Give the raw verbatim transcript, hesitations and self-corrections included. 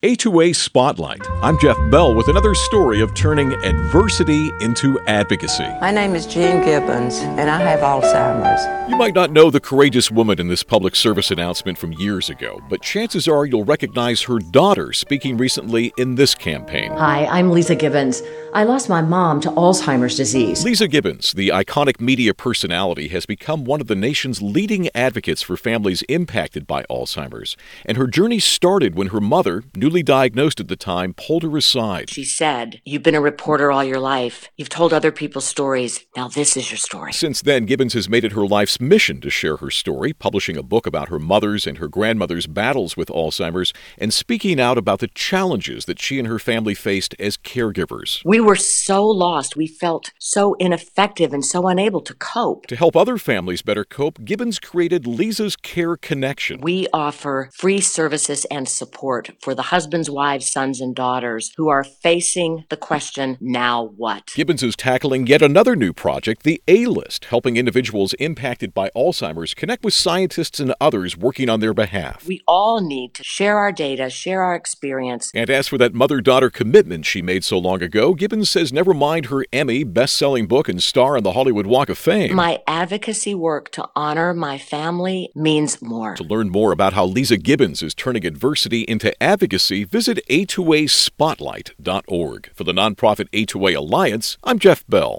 A two A Spotlight. I'm Jeff Bell with another story of turning adversity into advocacy. My name is Jean Gibbons, and I have Alzheimer's. You might not know the courageous woman in this public service announcement from years ago, but chances are you'll recognize her daughter speaking recently in this campaign. Hi, I'm Lisa Gibbons. I lost my mom to Alzheimer's disease. Lisa Gibbons, the iconic media personality, has become one of the nation's leading advocates for families impacted by Alzheimer's. And her journey started when her mother, newly diagnosed at the time, pulled her aside. She said, "You've been a reporter all your life. You've told other people's stories. Now this is your story." Since then, Gibbons has made it her life's mission to share her story, publishing a book about her mother's and her grandmother's battles with Alzheimer's, and speaking out about the challenges that she and her family faced as caregivers. We were so lost. We felt so ineffective and so unable to cope. To help other families better cope, Gibbons created Lisa's Care Connection. We offer free services and support for the husbands, wives, sons, and daughters who are facing the question, now what? Gibbons is tackling yet another new project, the A-List, helping individuals impacted by Alzheimer's connect with scientists and others working on their behalf. We all need to share our data, share our experience. And as for that mother-daughter commitment she made so long ago, Gibbons says never mind her Emmy, best-selling book, and star on the Hollywood Walk of Fame. My advocacy work to honor my family means more. To learn more about how Lisa Gibbons is turning adversity into advocacy, visit A two A spotlight dot org. For the nonprofit A two A Alliance, I'm Jeff Bell.